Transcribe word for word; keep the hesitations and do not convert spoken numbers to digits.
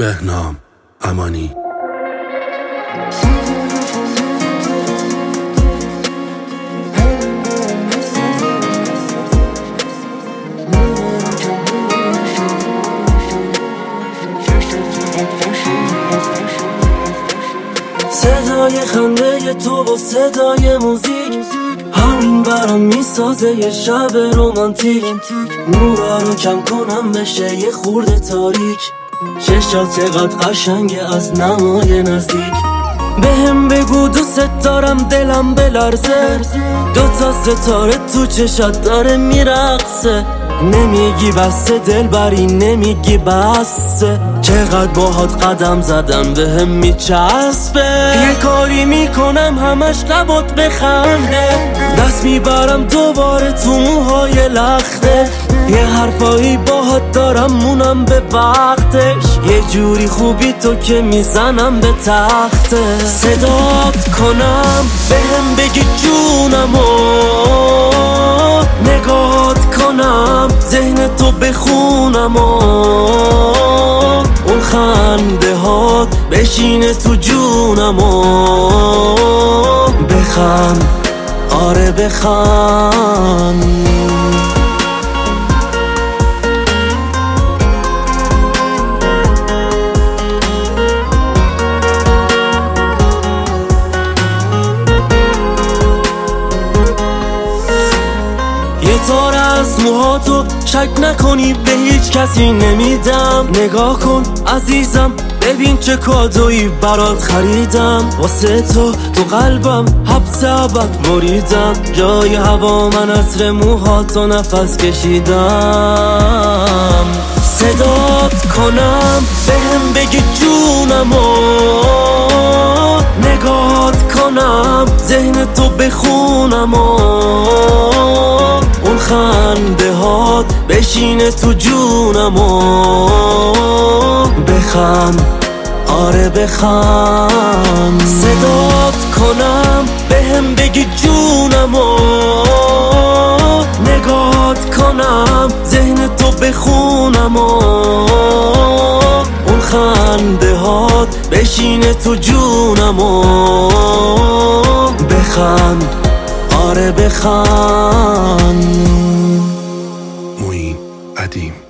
بهنام امانی. صدای خنده تو و صدای موزیک همین برام میسازه یه شب رومانتیک. نورا رو کم کنم بشه یه خورده تاریک. چشات چقدر قشنگه از نمای نزدیک. بهم بگو دوست دارم دلم بلرزه. دوتا ستاره تو چشات داره میرقصه. نمیگی بسته دلبری نمیگی بسته. چقدر باهات قدم زدم بهم میچسبه. یه کاری میکنم همش لبات بخنده. دست میبرم دوباره تو موهای لخته. یه حرفایی باهات دارم مونم به وقتش. یه جوری خوبی تو که میزنم به تخته. صدات کنم بهم بگی جونمو. نگاهات کنم ذهن تو بخونم و اون خنده هات بشینه تو جونم و بخند، آره بخند. یه تار از موهاتو شک نکنی به هیچ کسی نمیدم. نگاه کن عزیزم ببین چه کادویی برات خریدم. واسه تو تو قلبم حبس ابد بریدم. جای هوا من عطر موهاتو نفس کشیدم. صدات کنم بهم بگی جونمو. نگاهات کنم ذهن تو بخونم و اون خنده هات بشینه تو جونم و بخند، آره بخند. صدات کنم بهم بگی جونم و نگاهات کنم ذهن تو بخونم و اون خنده هات بشینه تو جونم و بخند، آره بخند. معین قدیم.